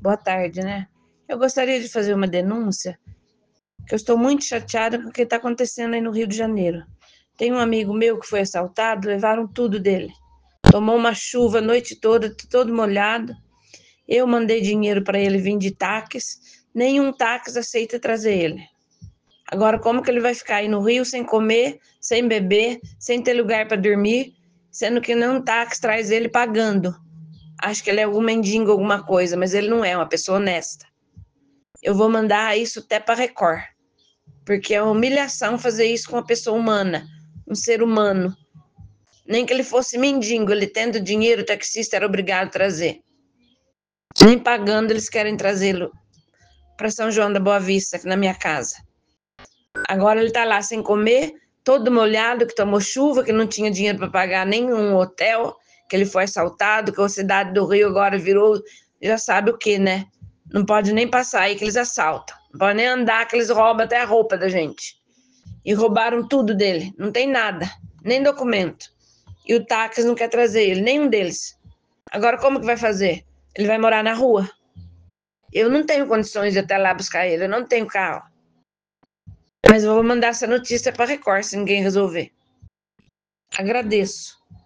Boa tarde, né? Eu gostaria de fazer uma denúncia, que eu estou muito chateada com o que está acontecendo aí no Rio de Janeiro. Tem um amigo meu que foi assaltado, levaram tudo dele. Tomou uma chuva a noite toda, todo molhado. Eu mandei dinheiro para ele vir de táxi, nenhum táxi aceita trazer ele. Agora, como que ele vai ficar aí no Rio sem comer, sem beber, sem ter lugar para dormir, sendo que nenhum táxi traz ele pagando? Acho que ele é algum mendigo, alguma coisa, mas ele não é uma pessoa honesta. Eu vou mandar isso até para a Record, porque é uma humilhação fazer isso com uma pessoa humana, um ser humano. Nem que ele fosse mendigo, ele tendo dinheiro, o taxista era obrigado a trazer. Nem pagando, eles querem trazê-lo para São João da Boa Vista, aqui na minha casa. Agora ele está lá sem comer, todo molhado, que tomou chuva, que não tinha dinheiro para pagar nenhum hotel, que ele foi assaltado, que a cidade do Rio agora virou, já sabe o que, né? Não pode nem passar aí que eles assaltam. Não pode nem andar que eles roubam até a roupa da gente. E roubaram tudo dele. Não tem nada, nem documento. E o táxi não quer trazer ele, nenhum deles. Agora como que vai fazer? Ele vai morar na rua. Eu não tenho condições de até lá buscar ele, eu não tenho carro. Mas eu vou mandar essa notícia para a Record se ninguém resolver. Agradeço.